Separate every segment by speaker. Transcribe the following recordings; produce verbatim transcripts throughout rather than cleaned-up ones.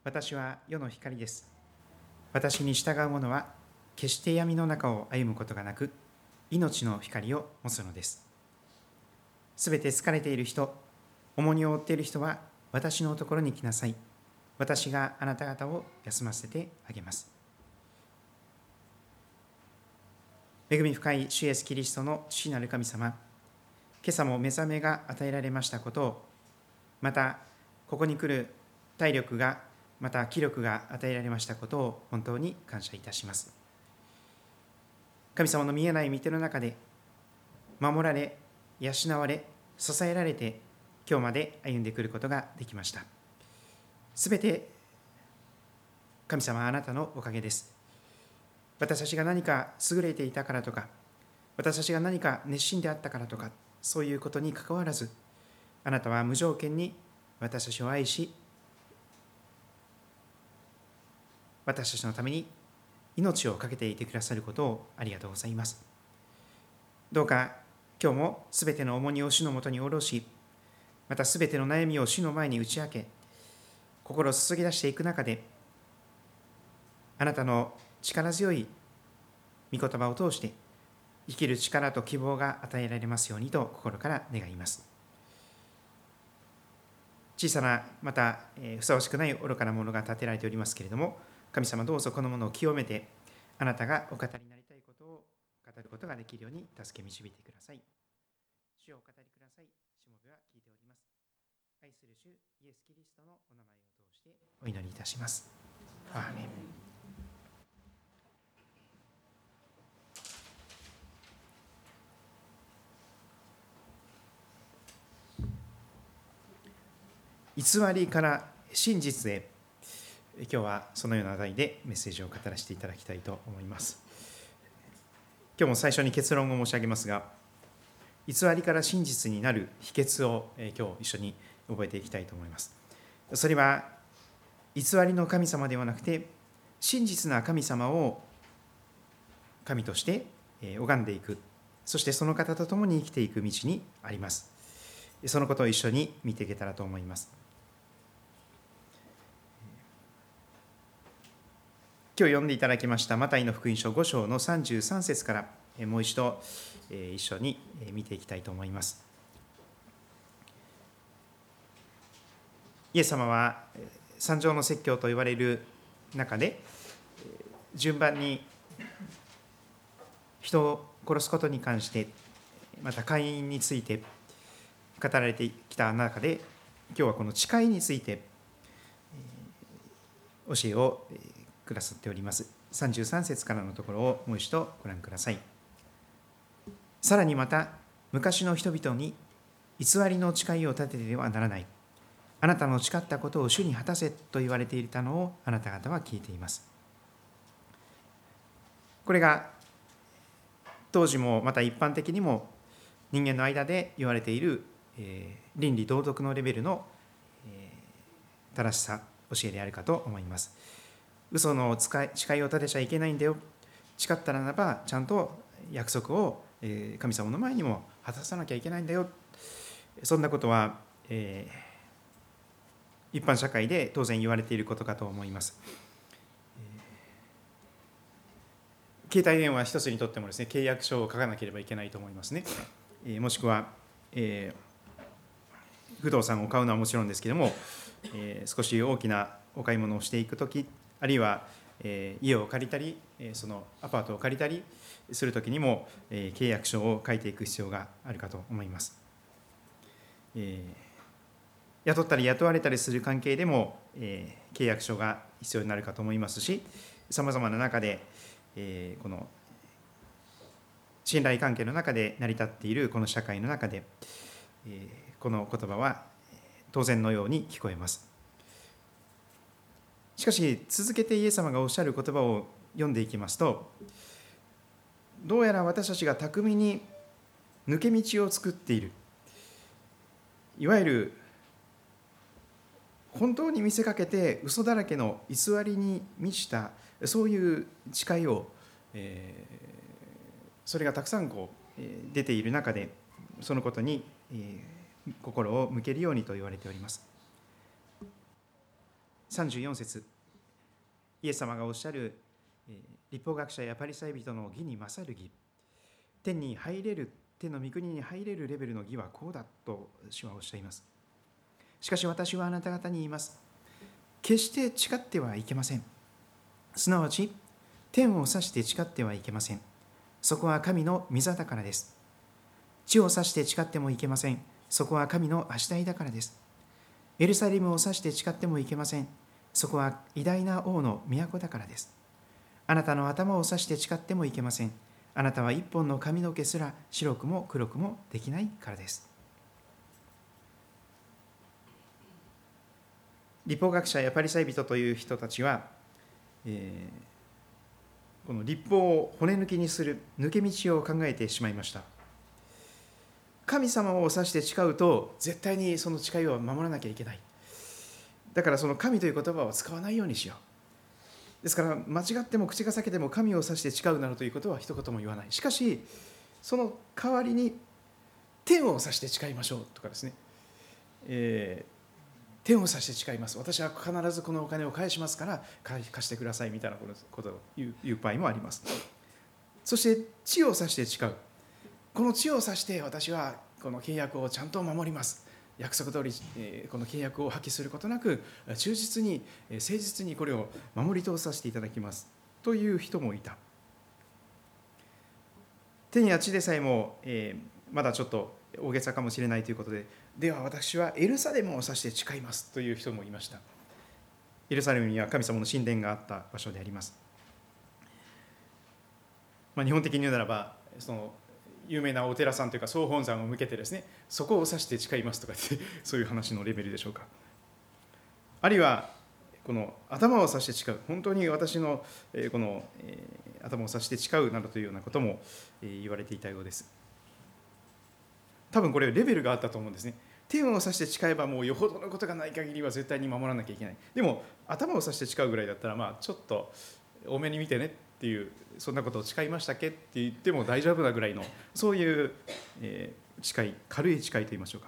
Speaker 1: 私は世の光です。私に従う者は決して闇の中を歩むことがなく、命の光を持つのです。すべて疲れている人、重荷を負っている人は私のところに来なさい。私があなた方を休ませてあげます。恵み深い主イエスキリストの父なる神様、今朝も目覚めが与えられましたことを、またここに来る体力が、また気力が与えられましたことを本当に感謝いたします。神様の見えない御手の中で守られ、養われ、支えられて今日まで歩んでくることができました。すべて神様はあなたのおかげです。私たちが何か優れていたからとか、私たちが何か熱心であったからとか、そういうことにかかわらず、あなたは無条件に私たちを愛し、私たちのために命を懸けていてくださることをありがとうございます。どうか今日もすべての重荷を主のもとに下ろし、またすべての悩みを主の前に打ち明け、心を注ぎ出していく中で、あなたの力強い御言葉を通して生きる力と希望が与えられますようにと心から願います。小さな、また、えー、ふさわしくない愚かなものが立てられておりますけれども、神様どうぞこのものを清めて、あなたがお語りになりたいことを語ることができるように助け導いてください。主をお語りください。しもべは聞いております。愛する主イエス・キリストのお名前を通してお祈りいたします。アーメン。偽りから真実へ、今日はそのような題でメッセージを語らせていただきたいと思います。今日も最初に結論を申し上げますが、偽りから真実になる秘訣を今日一緒に覚えていきたいと思います。それは偽りの神様ではなくて、真実な神様を神として拝んでいく、そしてその方と共に生きていく道にあります。そのことを一緒に見ていけたらと思います。今日読んでいただきましたマタイの福音書ご章のさんじゅうさん節からもう一度一緒に見ていきたいと思います。イエス様は三条の説教と言われる中で順番に人を殺すことに関して、また姦淫について語られてきた中で、今日はこの誓いについて教えをくださっております。さんじゅうさん節からのところをもう一度ご覧ください。さらにまた昔の人々に偽りの誓いを立ててはならない。あなたの誓ったことを主に果たせと言われていたのをあなた方は聞いています。これが当時もまた一般的にも人間の間で言われている、えー、倫理道徳のレベルの、えー、正しさ、教えであるかと思います。嘘の誓いを立てちゃいけないんだよ。誓ったならばちゃんと約束を神様の前にも果たさなきゃいけないんだよ。そんなことは、えー、一般社会で当然言われていることかと思います。携帯電話一つにとってもですね、契約書を書かなければいけないと思いますね。えー、もしくは、えー、不動産を買うのはもちろんですけれども、えー、少し大きなお買い物をしていくとき、あるいは、えー、家を借りたり、そのアパートを借りたりするときにも、えー、契約書を書いていく必要があるかと思います。えー、雇ったり雇われたりする関係でも、えー、契約書が必要になるかと思いますし、さまざまな中で、えー、この信頼関係の中で成り立っているこの社会の中で、えー、この言葉は当然のように聞こえます。しかし続けてイエス様がおっしゃる言葉を読んでいきますと、どうやら私たちが巧みに抜け道を作っている、いわゆる本当に見せかけて嘘だらけの偽りに満ちたそういう誓いを、えー、それがたくさんこう、えー、出ている中で、そのことに、えー、心を向けるようにと言われております。 さんじゅうよん節、イエス様がおっしゃる、えー、律法学者やパリサイ人の義に勝る義、天に入れる、天の御国に入れるレベルの義はこうだと主はおっしゃいます。しかし私はあなた方に言います。決して誓ってはいけません。すなわち天を指して誓ってはいけません。そこは神の御座だからです。地を指して誓ってもいけません。そこは神の足台だからです。エルサレムを指して誓ってもいけません。そこは偉大な王の都だからです。あなたの頭を指して誓ってもいけません。あなたは一本の髪の毛すら白くも黒くもできないからです。律法学者やパリサイ人という人たちは、えー、この律法を骨抜きにする抜け道を考えてしまいました。神様を指して誓うと絶対にその誓いを守らなきゃいけない。だからその神という言葉を使わないようにしよう。ですから間違っても口が裂けても神を指して誓うなどということは一言も言わない。しかしその代わりに天を指して誓いましょうとかですね、えー天を指して誓います。私は必ずこのお金を返しますから貸してくださいみたいなことを言う、言う場合もあります。そして地を指して誓う。この地を指して私はこの契約をちゃんと守ります。約束通りこの契約を破棄することなく忠実に誠実にこれを守り通させていただきますという人もいた。天や地でさえも、えー、まだちょっと大げさかもしれないということで、では私はエルサレムを指して誓いますという人もいました。エルサレムには神様の神殿があった場所であります。まあ、日本的に言うならばその有名なお寺さんというか総本山を向けてですね、そこを指して誓いますとかってそういう話のレベルでしょうか。あるいはこの頭を指して誓う、本当に私のこの頭を指して誓うなどというようなことも言われていたようです。多分これレベルがあったと思うんですね。天を指して誓えばもうよほどのことがない限りは絶対に守らなきゃいけない。でも頭を指して誓うぐらいだったら、まあちょっと多めに見てねっていう、そんなことを誓いましたっけって言っても大丈夫なぐらいの、そういう、えー、誓い、軽い誓いと言いましょうか。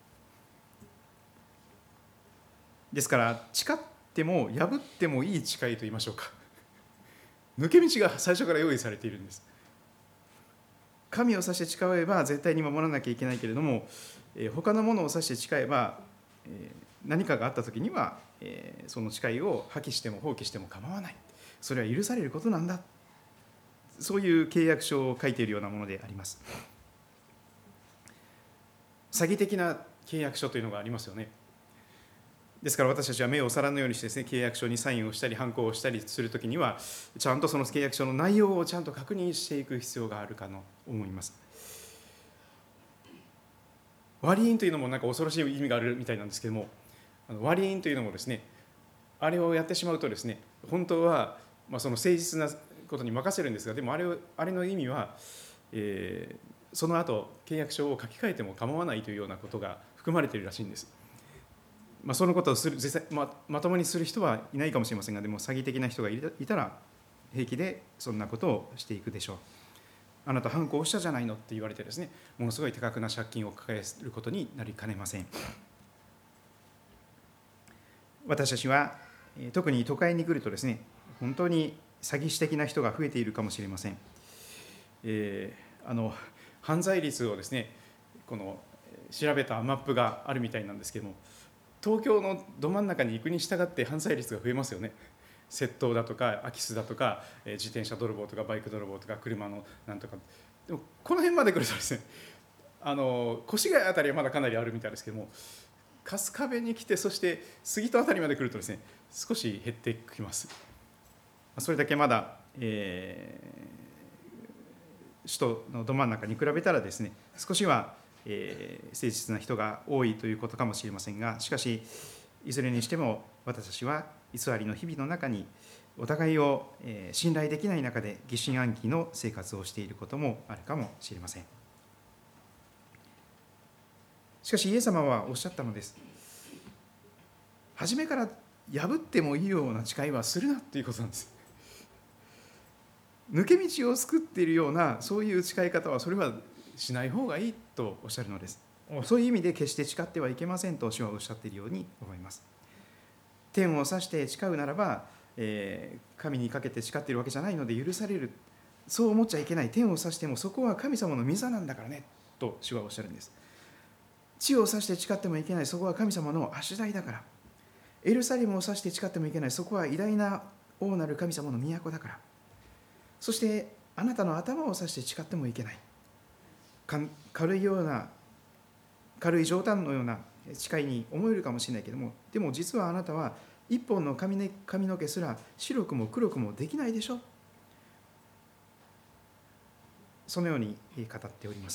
Speaker 1: ですから誓っても破ってもいい誓いと言いましょうか。抜け道が最初から用意されているんです。神を指して誓えば絶対に守らなきゃいけないけれども、えー、他のものを指して誓えば、えー、何かがあった時には、えー、その誓いを破棄しても放棄しても構わない、それは許されることなんだ、そういう契約書を書いているようなものであります。詐欺的な契約書というのがありますよね。ですから私たちは目をお皿のようにしてですね、契約書にサインをしたりハンコをしたりするときにはちゃんとその契約書の内容をちゃんと確認していく必要があるかと思います。割り印というのもなんか恐ろしい意味があるみたいなんですけども、割り印というのもですね、あれをやってしまうとですね、本当はまあその誠実なことに任せるんですが、でもあれをあれの意味は、えー、その後契約書を書き換えても構わないというようなことが含まれているらしいんです。まあ、そのことをする実際、ま、まともにする人はいないかもしれませんが、でも詐欺的な人がいたら平気でそんなことをしていくでしょう。あなた反抗したじゃないのって言われてですね、ものすごい多額な借金を抱えることになりかねません。私たちは特に都会に来るとですね、本当に詐欺師的な人が増えているかもしれません。えー、あの犯罪率をですね、この調べたマップがあるみたいなんですけども、東京のど真ん中に行くに従って犯罪率が増えますよね。窃盗だとか空き巣だとか自転車泥棒とかバイク泥棒とか車のなんとか、でもこの辺まで来るとですね、あの越谷あたりはまだかなりあるみたいですけども、春日部に来てそして杉戸あたりまで来るとですね、少し減ってきます。それだけまだ、えー、首都のど真ん中に比べたらですね、少しはえー、誠実な人が多いということかもしれませんが、しかしいずれにしても私たちは偽りの日々の中にお互いを、えー、信頼できない中で疑心暗鬼の生活をしていることもあるかもしれません。しかしイエス様はおっしゃったのです。初めから破ってもいいような誓いはするなということなんです。抜け道を作っているようなそういう誓い方はそれはしない方がいいとおっしゃるのです。そういう意味で決して誓ってはいけませんと主はおっしゃっているように思います。 天を指して誓うならば、えー、神にかけて誓っているわけじゃないので許される、そう思っちゃいけない。天を指してもそこは神様の御座なんだからねと主はおっしゃるんです。地を指して誓ってもいけない、そこは神様の足台だから。エルサレムを指して誓ってもいけない、そこは偉大な王なる神様の都だから。そしてあなたの頭を指して誓ってもいけない、軽いような軽い冗談のような誓いに思えるかもしれないけども、でも実はあなたは一本の髪の毛すら白くも黒くもできないでしょ。そのように語っております。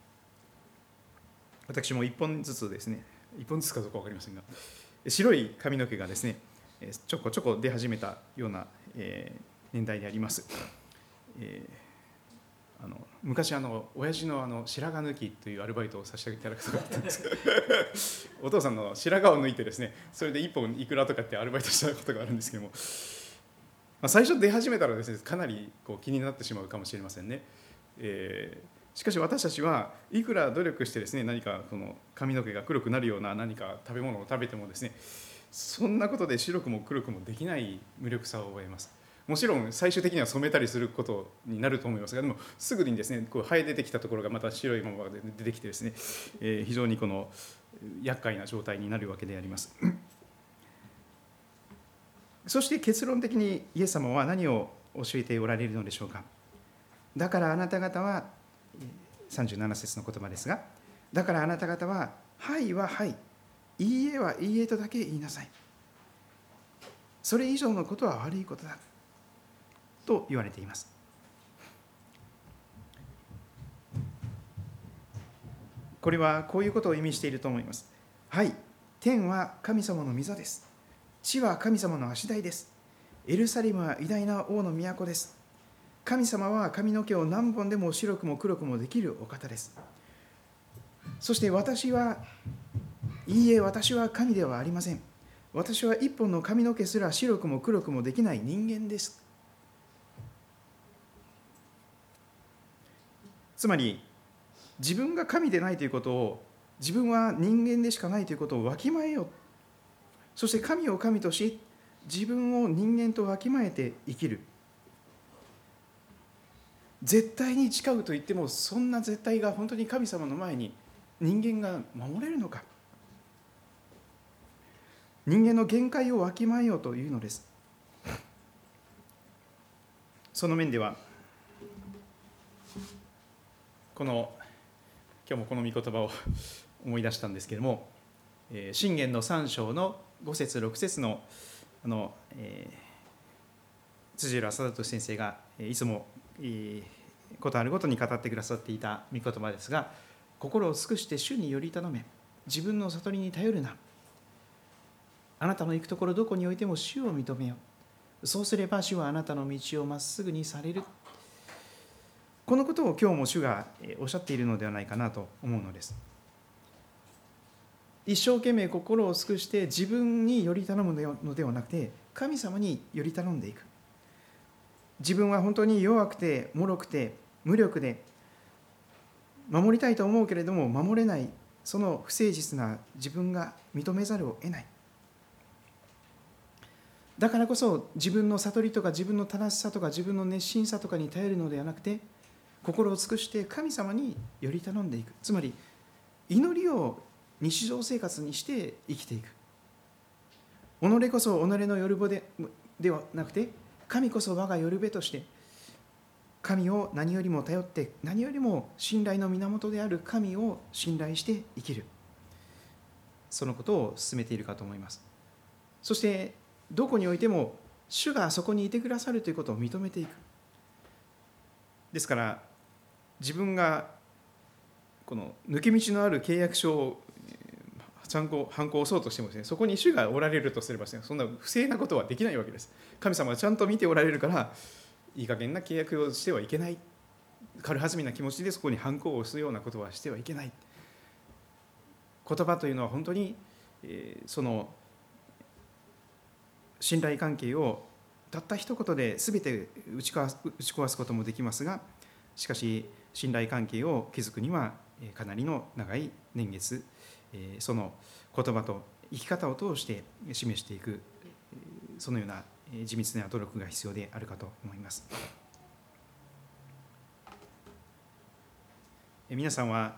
Speaker 1: 私も一本ずつですね、一本ずつかどうか分かりませんが、白い髪の毛がですね、ちょこちょこ出始めたような年代であります。えー、あの昔あの親父のあの白髪抜きというアルバイトをさせていただくことがあったんですけどお父さんの白髪を抜いてですね、それでいっぽんいくらとかってアルバイトしたことがあるんですけども、まあ、最初出始めたらですね、かなりこう気になってしまうかもしれませんね。えーしかし私たちはいくら努力してですね、何かこの髪の毛が黒くなるような何か食べ物を食べてもですね、そんなことで白くも黒くもできない無力さを覚えます。もちろん最終的には染めたりすることになると思いますが、でもすぐにですね、こう生え出てきたところがまた白いままで出てきてですね、えー、非常にこの厄介な状態になるわけであります。そして結論的にイエス様は何を教えておられるのでしょうか。だからあなた方はさんじゅうなな節の言葉ですが、だからあなた方ははいははい、いいえはいいえとだけ言いなさい。それ以上のことは悪いことだと言われています。これはこういうことを意味していると思います。はい、天は神様の御座です。地は神様の足台です。エルサレムは偉大な王の都です。神様は髪の毛を何本でも白くも黒くもできるお方です。そして私はいいえ、私は神ではありません。私は一本の髪の毛すら白くも黒くもできない人間です。つまり自分が神でないということを、自分は人間でしかないということをわきまえよう。そして神を神とし、自分を人間とわきまえて生きる。絶対に誓うと言っても、そんな絶対が本当に神様の前に人間が守れるのか。人間の限界をわきまえようというのです。その面では、この今日もこの御言葉を思い出したんですけれども、箴言のさん章のご節ろく節のあの、えー、辻浦貞俊先生がいつも、えー、ことあるごとに語ってくださっていた御言葉ですが、心を尽くして主により頼め、自分の悟りに頼るな、あなたの行くところどこにおいても主を認めよう、そうすれば主はあなたの道をまっすぐにされる。このことを今日も主がおっしゃっているのではないかなと思うのです。一生懸命心を尽くして自分により頼むのではなくて、神様により頼んでいく。自分は本当に弱くて脆くて無力で守りたいと思うけれども守れない、その不誠実な自分が認めざるを得ない。だからこそ自分の悟りとか自分の正しさとか自分の熱心さとかに頼るのではなくて、心を尽くして神様により頼んでいく。つまり祈りを日常生活にして生きていく。己こそ己のよるぼでではなくて、神こそ我がよるべとして、神を何よりも頼って、何よりも信頼の源である神を信頼して生きる。そのことを進めているかと思います。そしてどこにおいても主がそこにいてくださるということを認めていく。ですから自分がこの抜け道のある契約書を反抗反抗をそうとしてもですね、そこに主がおられるとすればですね、そんな不正なことはできないわけです。神様はちゃんと見ておられるから、いい加減な契約をしてはいけない、軽はずみな気持ちでそこに反抗をするようなことはしてはいけない。言葉というのは本当に、えー、その信頼関係をたった一言で全て打ち壊す、打ち壊すこともできますが、しかし信頼関係を築くにはかなりの長い年月、その言葉と生き方を通して示していくそのような緻密な努力が必要であるかと思います。皆さんは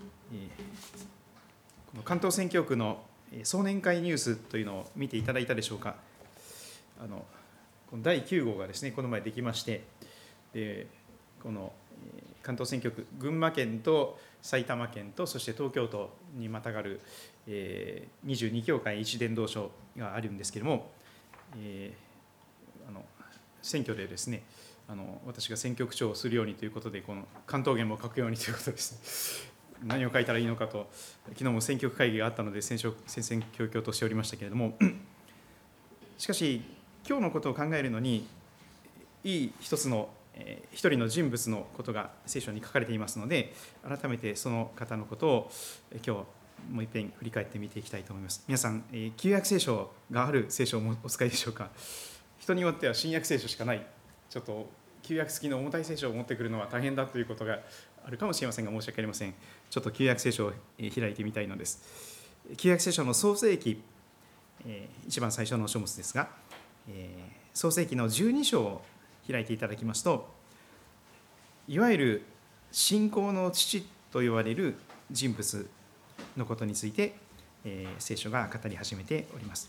Speaker 1: この関東選挙区の総年会ニュースというのを見ていただいたでしょうか。あのこのだいきゅう号がですね、この前できまして、でこの関東選挙区、群馬県と埼玉県とそして東京都にまたがるにじゅうに教会一伝道所があるんですけれども、えー、あの選挙でですね、あの私が選挙区長をするようにということで、この関東言も書くようにということですね。何を書いたらいいのかと、昨日も選挙区会議があったので戦々恐々としておりましたけれども、しかし、今日のことを考えるのに、いい一つの、えー、一人の人物のことが聖書に書かれていますので、改めてその方のことを、えー、今日、もう一遍振り返って見ていきたいと思います。皆さん、えー、旧約聖書がある聖書をお使いでしょうか。人によっては新約聖書しかない、ちょっと旧約付きの重たい聖書を持ってくるのは大変だということがあるかもしれませんが、申し訳ありません。ちょっと旧約聖書を開いてみたいのです。旧約聖書の創世記、えー、一番最初の書物ですが、えー、創世記のじゅうに章を開いていただきますと、いわゆる信仰の父と言われる人物のことについて、えー、聖書が語り始めております。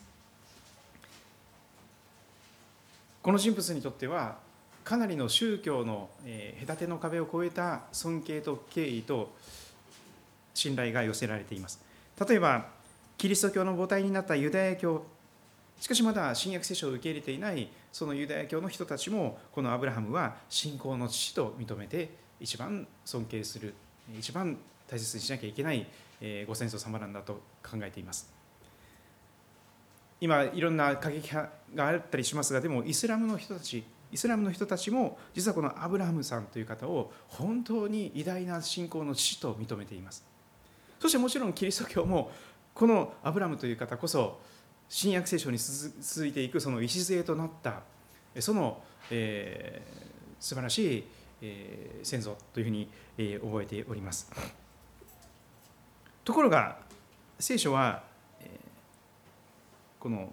Speaker 1: この人物にとってはかなりの宗教の隔ての壁を越えた尊敬と敬意と信頼が寄せられています。例えばキリスト教の母体になったユダヤ教、しかしまだ新約聖書を受け入れていないそのユダヤ教の人たちも、このアブラハムは信仰の父と認めて一番尊敬する、一番大切にしなきゃいけないご先祖様なんだと考えています。今いろんな過激派があったりしますが、でもイスラムの人たちイスラムの人たちも実はこのアブラハムさんという方を本当に偉大な信仰の父と認めています。そしてもちろんキリスト教もこのアブラハムという方こそ新約聖書に続いていくその礎となったその、えー、素晴らしい、えー、先祖というふうに、えー、覚えております。ところが聖書は、えー、この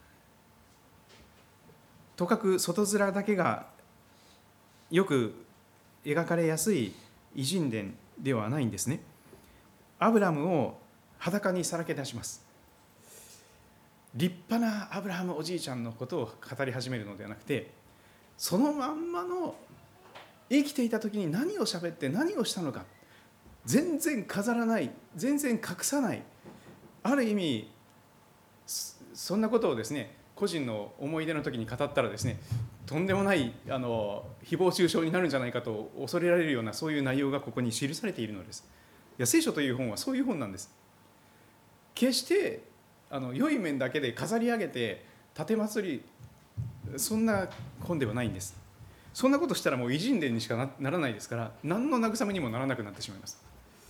Speaker 1: とかく外面だけがよく描かれやすい偉人伝ではないんですね。アブラムを裸にさらけ出します。立派なアブラハムおじいちゃんのことを語り始めるのではなくて、そのまんまの生きていた時に何を喋って何をしたのか、全然飾らない、全然隠さない、ある意味そんなことをですね、個人の思い出の時に語ったらですね、とんでもないあの誹謗中傷になるんじゃないかと恐れられるような、そういう内容がここに記されているのです。いや、聖書という本はそういう本なんです。決してあの良い面だけで飾り上げて奉り、そんな本ではないんです。そんなことしたらもう偉人伝にしか な, ならないですから、何の慰めにもならなくなってしまいます。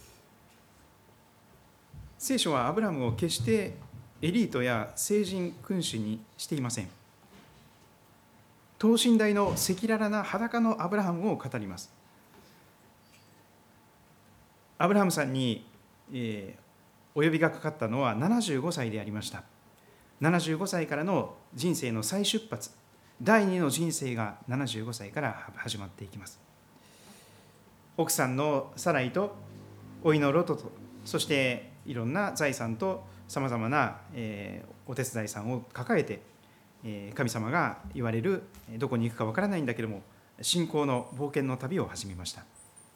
Speaker 1: 聖書はアブラムを決してエリートや聖人君主にしていません。等身大の赤裸々な裸のアブラハムを語ります。アブラハムさんに、えーお呼びがかかったのはななじゅうごさいでありました。ななじゅうごさいからの人生の再出発、第二の人生がななじゅうごさいから始まっていきます。奥さんのサライと甥のロトと、そしていろんな財産とさまざまな、えー、お手伝いさんを抱えて、えー、神様が言われるどこに行くかわからないんだけども信仰の冒険の旅を始めました。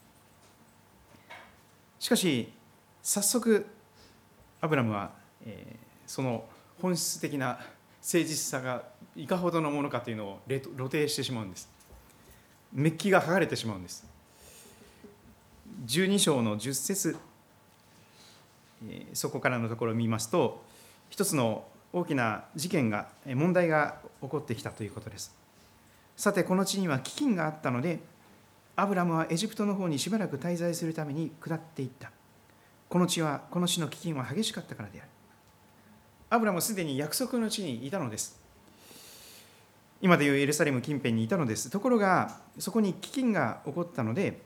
Speaker 1: しかし早速アブラムは、えー、その本質的な誠実さがいかほどのものかというのを露呈してしまうんです。メッキが剥がれてしまうんです。じゅうに章のじゅっ節、えー、そこからのところを見ますと、一つの大きな事件が問題が起こってきたということです。さてこの地には飢饉があったので、アブラムはエジプトの方にしばらく滞在するために下っていった。この地はこの地の飢饉は激しかったからである。アブラムはすでに約束の地にいたのです。今でいうエルサレム近辺にいたのです。ところがそこに飢饉が起こったので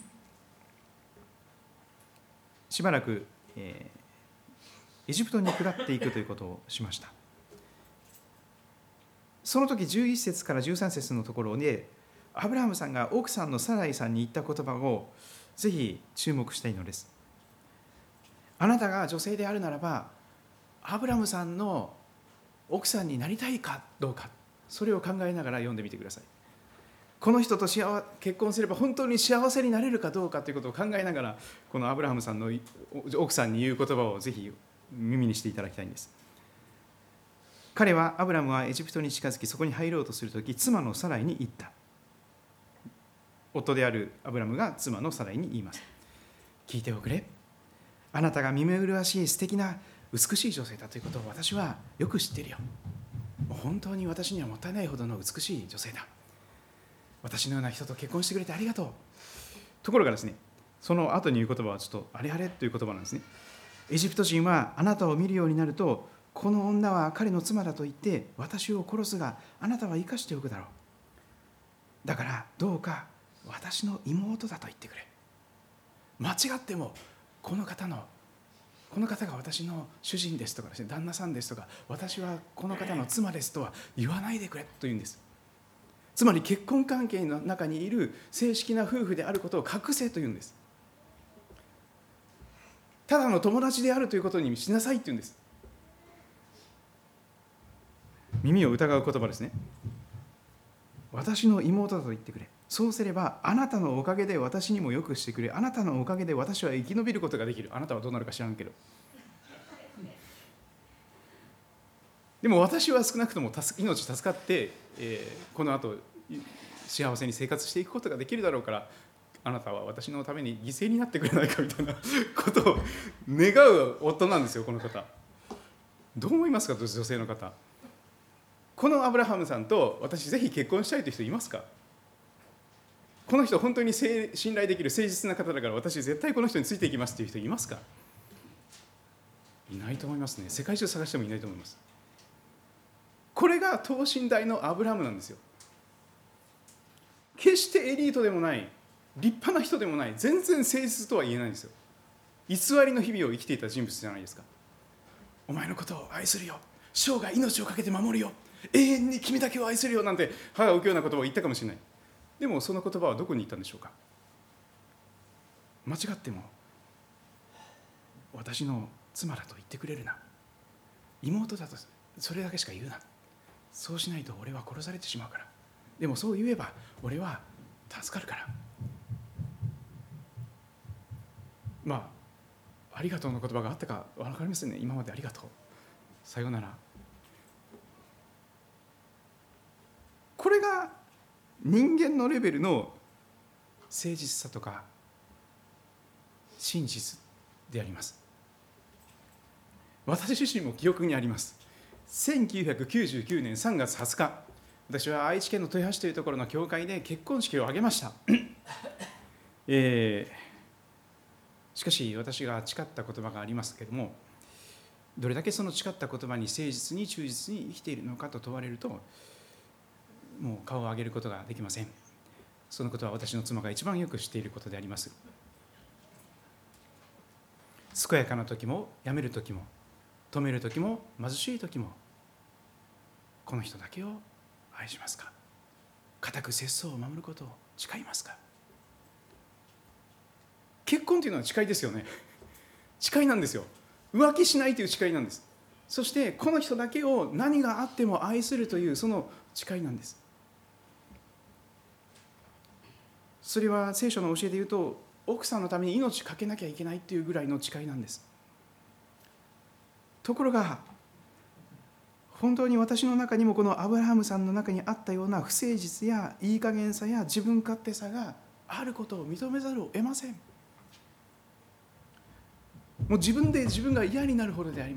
Speaker 1: しばらく、えー、エジプトに下っていくということをしました。 その時じゅういっ節からじゅうさん節のところでアブラハムさんが奥さんのサライさんに言った言葉をぜひ注目したいのです。あなたが女性であるならばアブラムさんの奥さんになりたいかどうか、それを考えながら読んでみてください。この人と幸結婚すれば本当に幸せになれるかどうかということを考えながら、このアブラハムさんの奥さんに言う言葉をぜひ耳にしていただきたいんです。彼は、アブラムはエジプトに近づき、そこに入ろうとするとき、妻のサライに言った。夫であるアブラムが妻のサライに言います。聞いておくれ。あなたが見目麗しい素敵な美しい女性だということを私はよく知っているよ。もう本当に私にはもったいないほどの美しい女性だ。私のような人と結婚してくれてありがとう。ところがですね、その後に言う言葉はちょっとあれあれという言葉なんですね。エジプト人はあなたを見るようになると、この女は彼の妻だと言って私を殺すが、あなたは生かしておくだろう。だからどうか私の妹だと言ってくれ。間違ってもこの方のこの方が私の主人ですとかですね、旦那さんですとか、私はこの方の妻ですとは言わないでくれと言うんです。つまり結婚関係の中にいる正式な夫婦であることを隠せと言うんです。ただの友達であるということにしなさいと言うんです。耳を疑う言葉ですね。私の妹だと言ってくれ。そうすればあなたのおかげで私にもよくしてくれ。あなたのおかげで私は生き延びることができる。あなたはどうなるか知らんけど。でも私は少なくとも命助かって、えー、この後幸せに生活していくことができるだろうから、あなたは私のために犠牲になってくれないかみたいなことを願う夫なんですよ、この方。どう思いますか、女性の方。このアブラハムさんと私ぜひ結婚したいという人いますか？この人本当に信頼できる誠実な方だから私絶対この人についていきますという人いますか？いないと思いますね。世界中探してもいないと思います。これが等身大のアブラハムなんですよ。決してエリートでもない、立派な人でもない、全然誠実とは言えないんですよ。偽りの日々を生きていた人物じゃないですか。お前のことを愛するよ、生涯命をかけて守るよ、永遠に君だけを愛するよなんて歯が浮くような言葉を言ったかもしれない。でもその言葉はどこに行ったんでしょうか。間違っても私の妻だと言ってくれるな、妹だとそれだけしか言うな、そうしないと俺は殺されてしまうから、でもそう言えば俺は助かるから、まあありがとうの言葉があったか分かりませんね。今までありがとう、さようなら。これが人間のレベルの誠実さとか真実であります。私自身も記憶にあります。せんきゅうひゃくきゅうじゅうきゅうねんさんがつはつか、私は愛知県の豊橋というところの教会で結婚式を挙げました、えー、しかし私が誓った言葉がありますけれども、どれだけその誓った言葉に誠実に忠実に生きているのかと問われると、もう顔を上げることができません。そのことは私の妻が一番よく知っていることであります。健やかな時もやめる時も止める時も貧しい時も、この人だけを愛しますか。固く節操を守ることを誓いますか。結婚というのは誓いですよね。誓いなんですよ。浮気しないという誓いなんです。そしてこの人だけを何があっても愛するというその誓いなんです。それは聖書の教えで言うと、奥さんのために命かけなきゃいけないというぐらいの誓いなんです。ところが本当に私の中にもこのアブラハムさんの中にあったような不誠実やいい加減さや自分勝手さがあることを認めざるを得ません。もう自分で自分が嫌になるほどであります。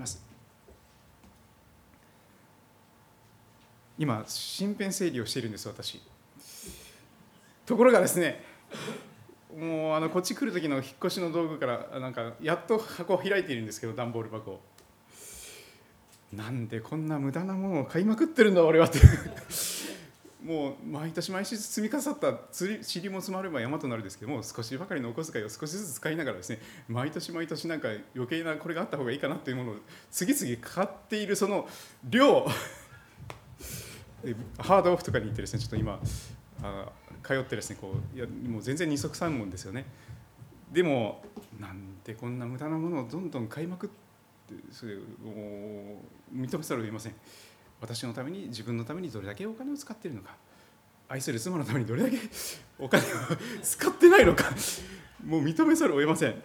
Speaker 1: 今身辺整理をしているんです、私。ところがですね、もうあのこっち来る時の引っ越しの道具からなんかやっと箱を開いているんですけど、段ボール箱を。なんでこんな無駄なものを買いまくってるんだ俺はってもう毎年毎年積み重った塵も積まれば山となるですけども、少しばかりのお小遣いを少しずつ使いながらですね、毎年毎年なんか余計なこれがあった方がいいかなというものを次々買っているその量でハードオフとかに行ってですね、ちょっと今あ通ってですね、こういやもう全然二足三門ですよね。でもなんでこんな無駄なものをどんどん買いまくって、それを認めざるを得ません。私のために、自分のためにどれだけお金を使っているのか、愛する妻のためにどれだけお金を使ってないのか、もう認めざるを得ません。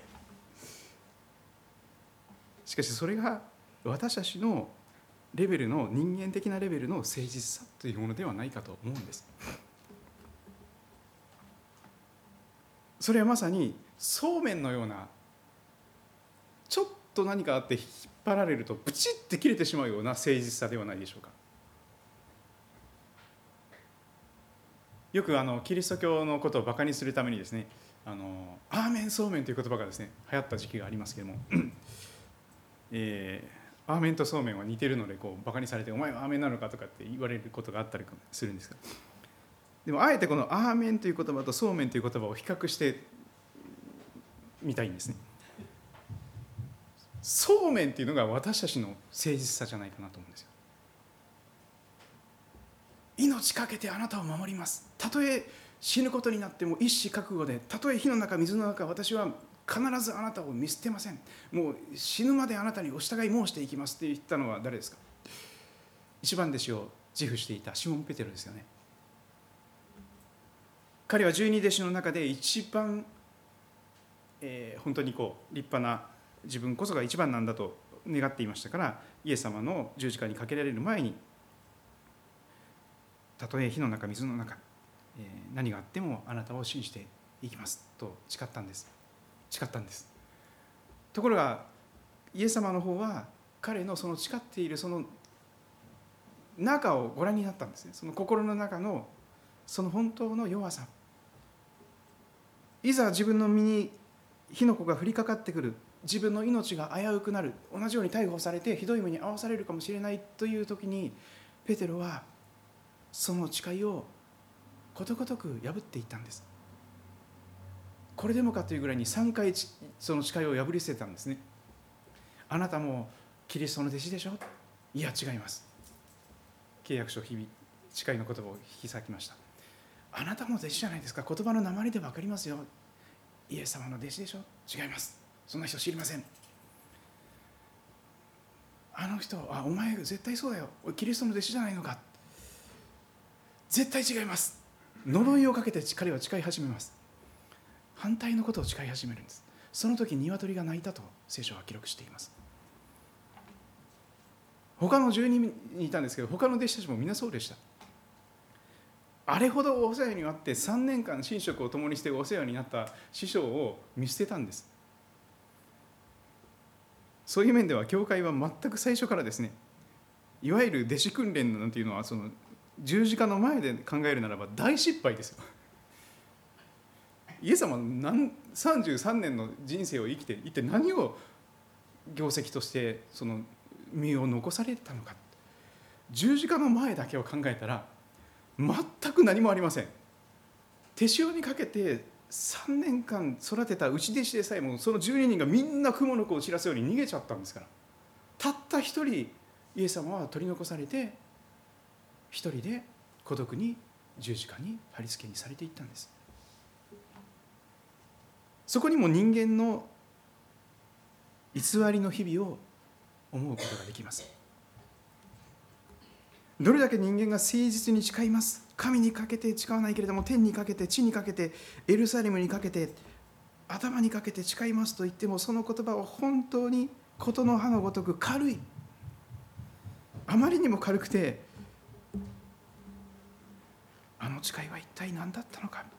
Speaker 1: しかしそれが私たちのレベルの、人間的なレベルの誠実さというものではないかと思うんです。それはまさにそうめんのような、ちょっと何かあって引っ張られるとブチッて切れてしまうような誠実さではないでしょうか。よくあのキリスト教のことをバカにするためにですね、あのアーメンそうめんという言葉がですね流行った時期がありますけれども、えー、アーメンとそうめんは似てるのでこうバカにされて、お前はアーメンなのかとかって言われることがあったりするんですが、でもあえてこのアーメンという言葉とそうめんという言葉を比較してみたいんですね。そうめんっていうのが私たちの誠実さじゃないかなと思うんですよ。命かけてあなたを守ります。たとえ死ぬことになっても一死覚悟で、たとえ火の中水の中、私は必ずあなたを見捨てません。もう死ぬまであなたにお従い申していきますって言ったのは誰ですか。一番弟子を自負していたシモン・ペテロですよね。彼は十二弟子の中で一番、えー、本当にこう立派な、自分こそが一番なんだと願っていましたから、イエス様の十字架にかけられる前に、たとえ火の中水の中、えー、何があってもあなたを信じていきますと誓ったんです誓ったんですところがイエス様の方は彼のその誓っているその中をご覧になったんですね。その心の中のその本当の弱さ、いざ自分の身に火の粉が降りかかってくる、自分の命が危うくなる、同じように逮捕されてひどい目に遭わされるかもしれないという時に、ペテロはその誓いをことごとく破っていったんです。これでもかというぐらいにさんかいその誓いを破り捨てたんですね。あなたもキリストの弟子でしょ。いや違います。契約書日々誓いの言葉を引き裂きました。あなたも弟子じゃないですか。言葉の訛りで分かりますよ。イエス様の弟子でしょ。違います。そんな人知りません。あの人、あ、お前絶対そうだよ、キリストの弟子じゃないのか。絶対違います。呪いをかけて彼は誓い始めます。反対のことを誓い始めるんです。その時鶏が鳴いたと聖書は記録しています。他のじゅうににんいたんですけど、他の弟子たちもみんなそうでした。あれほどお世話になってさんねんかん寝食を共にしてお世話になった師匠を見捨てたんです。そういう面では教会は全く最初からですね、いわゆる弟子訓練なんていうのはその十字架の前で考えるならば大失敗ですよ。イエス様はさんじゅうさんねんの人生を生きて一体何を業績としてその身を残されたのか。十字架の前だけを考えたら全く何もありません。手塩にかけてさんねんかん育てた内弟子でさえも、そのじゅうににんがみんな蜘蛛の子を散らすように逃げちゃったんですから。たった一人イエス様は取り残されて、一人で孤独に十字架に貼り付けにされていったんです。そこにも人間の偽りの日々を思うことができます。どれだけ人間が誠実に誓います。神にかけて誓わないけれども、天にかけて、地にかけて、エルサレムにかけて、頭にかけて誓いますと言っても、その言葉は本当にことの葉のごとく軽い。あまりにも軽くて、あの誓いは一体何だったのか。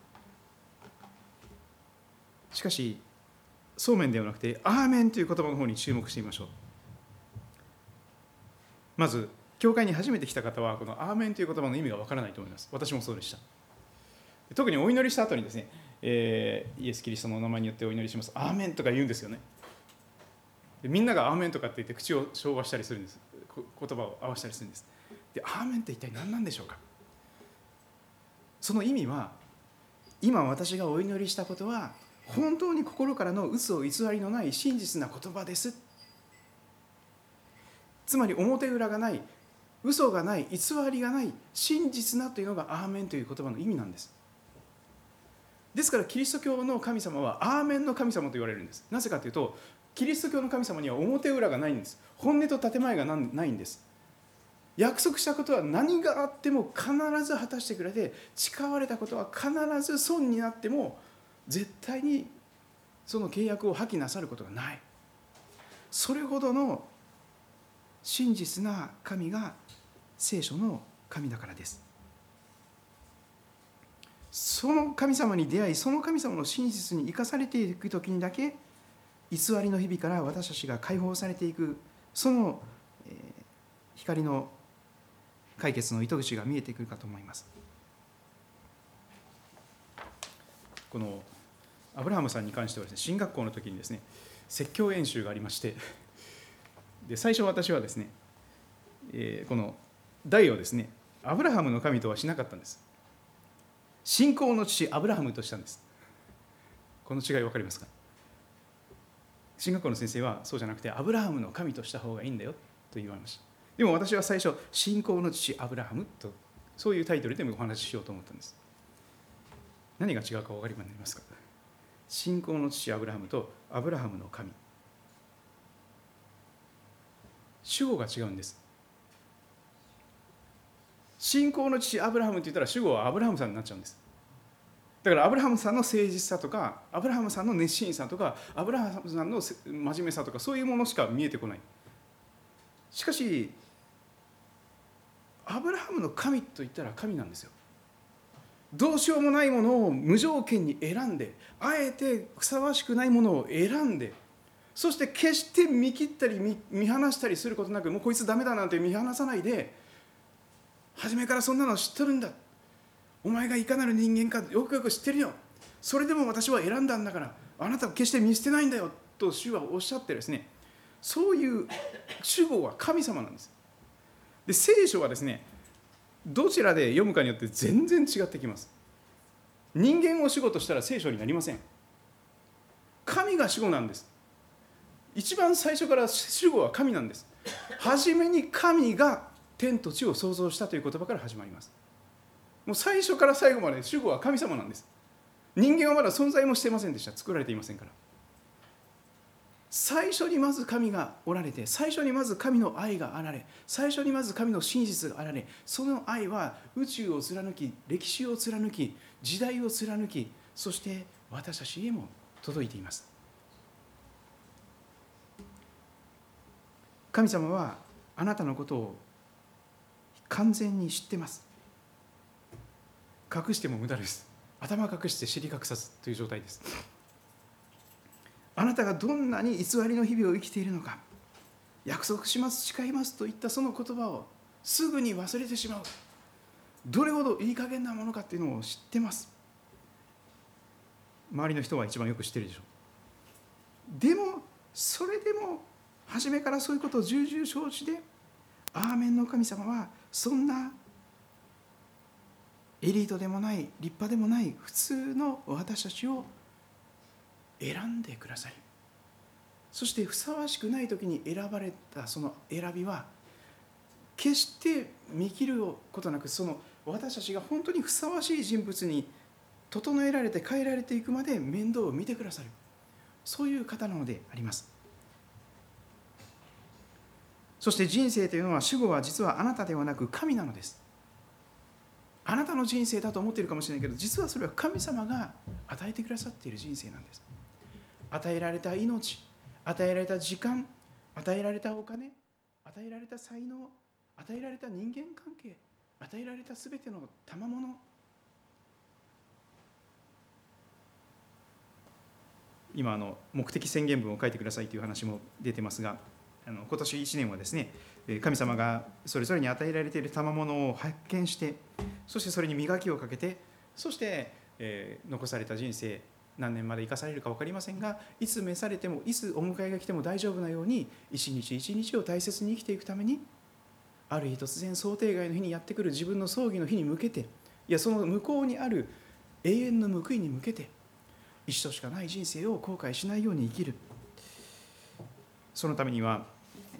Speaker 1: しかしそうめんではなくてアーメンという言葉の方に注目してみましょう。まず教会に初めて来た方はこのアーメンという言葉の意味がわからないと思います。私もそうでした。特にお祈りした後にですね、えー、イエス・キリストのお名前によってお祈りします、アーメンとか言うんですよね。でみんながアーメンとかって言って口を唱和したりするんです。言葉を合わせたりするんです。でアーメンって一体何なんでしょうか。その意味は、今私がお祈りしたことは本当に心からの嘘偽りのない真実な言葉です。つまり表裏がない嘘がない、偽りがない、真実なというのがアーメンという言葉の意味なんです。ですからキリスト教の神様はアーメンの神様と言われるんです。なぜかというと、キリスト教の神様には表裏がないんです。本音と建前がないんです。約束したことは何があっても必ず果たしてくれて、誓われたことは必ず損になっても絶対にその契約を破棄なさることがない。それほどの真実な神が聖書の神だからです。その神様に出会い、その神様の真実に生かされていくときにだけ、偽りの日々から私たちが解放されていく、その、えー、光の解決の糸口が見えてくるかと思います。このアブラハムさんに関してはですね、進学校の時にですね、説教演習がありまして、で最初私はですね、えー、この題をですね、アブラハムの神とはしなかったんです。信仰の父アブラハムとしたんです。この違い分かりますか？進学校の先生はそうじゃなくて、アブラハムの神とした方がいいんだよと言われました。でも私は最初、信仰の父アブラハムと、そういうタイトルでお話ししようと思ったんです。何が違うかお分かりになりますか？信仰の父アブラハムとアブラハムの神、主語が違うんです。信仰の父アブラハムって言ったら主語はアブラハムさんになっちゃうんです。だからアブラハムさんの誠実さとか、アブラハムさんの熱心さとか、アブラハムさんの真面目さとか、そういうものしか見えてこない。しかしアブラハムの神と言ったら神なんですよ。どうしようもないものを無条件に選んで、あえてふさわしくないものを選んで、そして決して見切ったり 見, 見放したりすることなく、もうこいつダメだなんて見放さないで、初めからそんなの知ってるんだ、お前がいかなる人間かよくよく知ってるよ、それでも私は選んだんだから、あなたは決して見捨てないんだよと主はおっしゃってですね、そういう主語は神様なんです。で、聖書はですね、どちらで読むかによって全然違ってきます。人間を主語としたら聖書になりません。神が主語なんです。一番最初から主語は神なんです。はじめに神が天と地を創造したという言葉から始まります。もう最初から最後まで主語は神様なんです。人間はまだ存在もしていませんでした。作られていませんから。最初にまず神がおられて、最初にまず神の愛があられ、最初にまず神の真実があられ、その愛は宇宙を貫き、歴史を貫き、時代を貫き、そして私たちへも届いています。神様はあなたのことを完全に知ってます。隠しても無駄です。頭隠して尻隠さずという状態です。あなたがどんなに偽りの日々を生きているのか、約束します、誓いますといったその言葉をすぐに忘れてしまう、どれほどいい加減なものかというのを知ってます。周りの人は一番よく知っているでしょう。でもそれでも初めからそういうことを重々承知で、アーメンの神様はそんなエリートでもない、立派でもない普通の私たちを選んでください。そしてふさわしくない時に選ばれたその選びは、決して見切ることなく、その私たちが本当にふさわしい人物に整えられて変えられていくまで面倒を見てくださる、そういう方なのであります。そして人生というのは、主語は実はあなたではなく神なのです。あなたの人生だと思っているかもしれないけど、実はそれは神様が与えてくださっている人生なんです。与えられた命、与えられた時間、与えられたお金、与えられた才能、与えられた人間関係、与えられたすべての賜物、今あの目的宣言文を書いてくださいという話も出てますが、あの今年いちねんはですね、神様がそれぞれに与えられている賜物を発見して、そしてそれに磨きをかけて、そして、えー、残された人生、何年まで生かされるか分かりませんが、いつ召されてもいつお迎えが来ても大丈夫なように、一日一日を大切に生きていくために、ある日突然想定外の日にやってくる自分の葬儀の日に向けて、いやその向こうにある永遠の報いに向けて、一度しかない人生を後悔しないように生きる。そのためには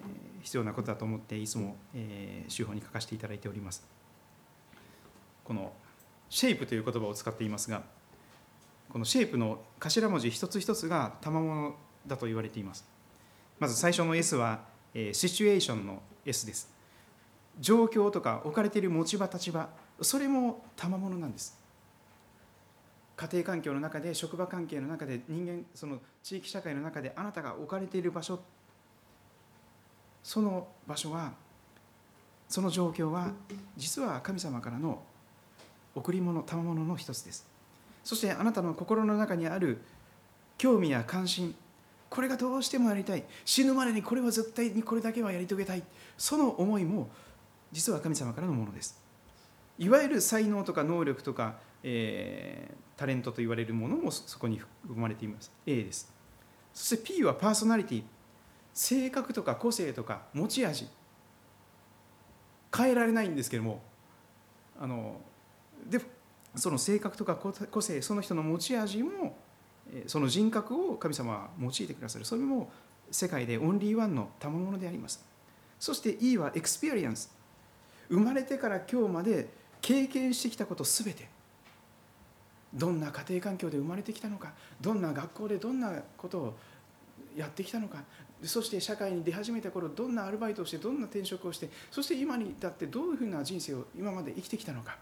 Speaker 1: 必要なことだと思っていつも、えー、手法に書かせていただいております。このシェイプという言葉を使っていますが、このシェイプの頭文字一つ一つが賜物だと言われています。まず最初の S は、えー、シチュエーションの S です。状況とか置かれている持ち場立場、それも賜物なんです。家庭環境の中で、職場関係の中で、人間その地域社会の中であなたが置かれている場所、その場所は、その状況は実は神様からの贈り物、賜物の一つです。そしてあなたの心の中にある興味や関心、これがどうしてもやりたい、死ぬまでにこれは絶対にこれだけはやり遂げたい、その思いも実は神様からのものです。いわゆる才能とか能力とか、えー、タレントと言われるものもそこに含まれています。 A です。そして P はパーソナリティ、性格とか個性とか持ち味、変えられないんですけども、あのでその性格とか個性、その人の持ち味も、その人格を神様は用いてくださる。それも世界でオンリーワンの賜物であります。そして E はエクスペリエンス、生まれてから今日まで経験してきたことすべて、どんな家庭環境で生まれてきたのか、どんな学校でどんなことをやってきたのか、そして社会に出始めた頃どんなアルバイトをして、どんな転職をして、そして今に至ってどういうふうな人生を今まで生きてきたのか、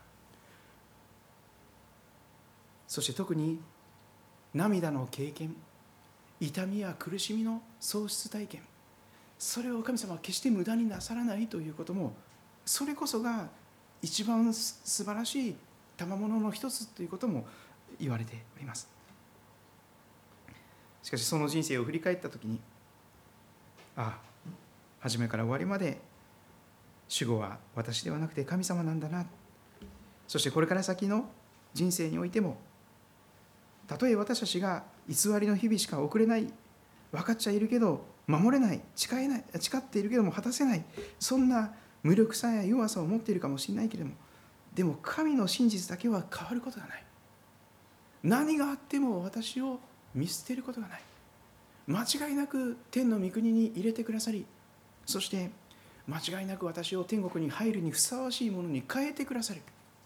Speaker 1: そして特に涙の経験、痛みや苦しみの喪失体験、それを神様は決して無駄になさらないということも、それこそが一番素晴らしい賜物の一つということも言われております。しかしその人生を振り返ったときに、ああ、初めから終わりまで主語は私ではなくて神様なんだな。そしてこれから先の人生においても、たとえ私たちが偽りの日々しか送れない、分かっちゃいるけど守れない、誓えない、誓っているけども果たせない、そんな無力さや弱さを持っているかもしれないけれども、でも神の真実だけは変わることがない。何があっても私を見捨てることがない。間違いなく天の御国に入れてくださり、そして間違いなく私を天国に入るにふさわしいものに変えてくださる。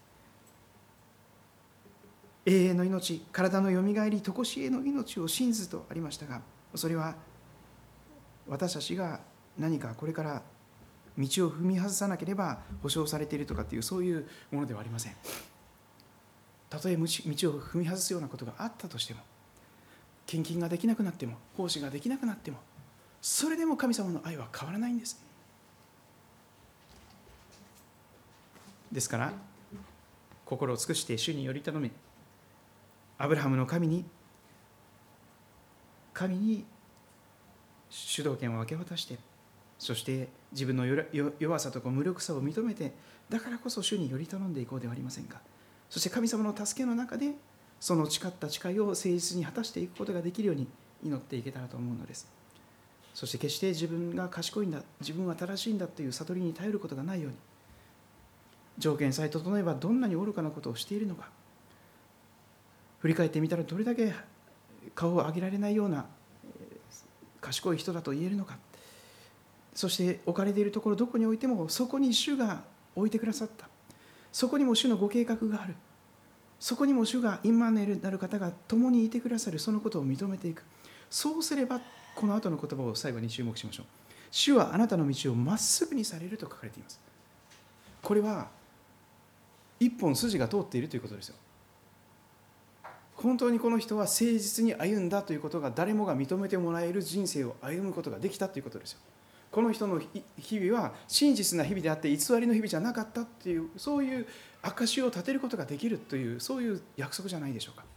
Speaker 1: 永遠の命、体のよみがえり、常しえの命を信ずとありましたが、それは私たちが何かこれから道を踏み外さなければ保証されているとかっていう、そういうものではありません。たとえ道を踏み外すようなことがあったとしても、献金ができなくなっても、奉仕ができなくなっても、それでも神様の愛は変わらないんです。ですから心を尽くして主により頼め、アブラハムの神に神に主導権を明け渡して、そして自分の弱さとか無力さを認めて、だからこそ主により頼んでいこうではありませんか。そして神様の助けの中でその誓った誓いを誠実に果たしていくことができるように祈っていけたらと思うのです。そして決して自分が賢いんだ、自分は正しいんだという悟りに頼ることがないように、条件さえ整えばどんなに愚かなことをしているのか、振り返ってみたらどれだけ顔を上げられないような賢い人だと言えるのか。そして置かれているところどこに置いても、そこに主が置いてくださった、そこにも主のご計画がある、そこにも主がインマヌエルなる方が共にいてくださる、そのことを認めていく。そうすれば、この後の言葉を最後に注目しましょう。主はあなたの道をまっすぐにされると書かれています。これは一本筋が通っているということですよ。本当にこの人は誠実に歩んだということが、誰もが認めてもらえる人生を歩むことができたということですよ。この人の日々は真実な日々であって偽りの日々じゃなかったっていう、そういう証を立てることができるという、そういう約束じゃないでしょうか。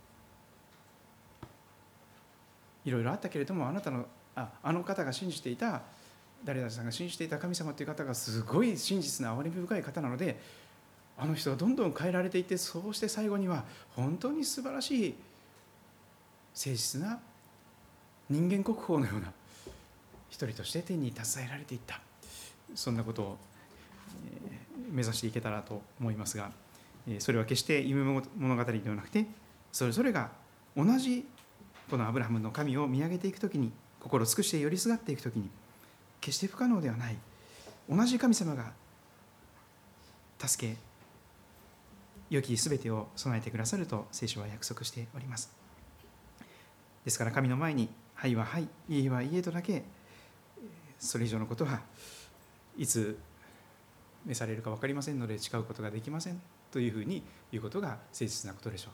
Speaker 1: いろいろあったけれども、あなたの あ, あの方が信じていた、誰々さんが信じていた神様という方がすごい真実な憐れみ深い方なので、あの人はどんどん変えられていって、そうして最後には本当に素晴らしい誠実な人間国宝のような一人として天に携えられていった。そんなことを目指していけたらと思いますが、それは決して夢物語ではなくて、それぞれが同じこのアブラハムの神を見上げていくときに、心を尽くして寄りすがっていくときに、 決して不可能ではない。同じ神様が助け、良きすべてを備えてくださると聖書は約束しております。ですから神の前に、はいははい、いいえはいいえとだけ、それ以上のことはいつ召されるか分かりませんので誓うことができませんというふうに言うことが誠実なことでしょう。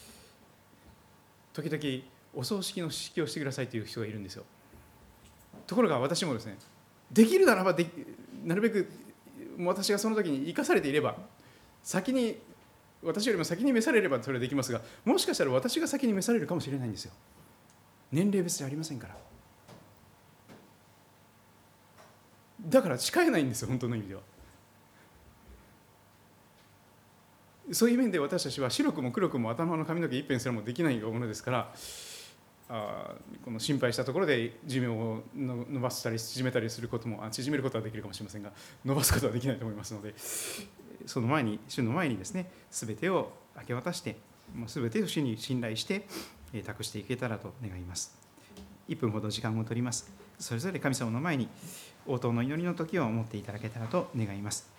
Speaker 1: 時々お葬式の式をしてくださいという人がいるんですよ。ところが私もですね、できるならばでなるべく私がその時に生かされていれば、先に私よりも先に召されればそれはできますが、もしかしたら私が先に召されるかもしれないんですよ。年齢別じゃありませんから。だから誓えないんですよ、本当の意味では。そういう面で私たちは白くも黒くも頭の髪の毛一辺すらもできないものですから、あこの心配したところで寿命を伸ばしたり縮めたりすることも、あ縮めることはできるかもしれませんが、伸ばすことはできないと思いますので、その前に主の前にですね、全てを明け渡して、もう全てを主に信頼して託していけたらと願います。いっぷんほど時間を取ります。それぞれ神様の前に応答の祈りの時を持っていただけたらと願います。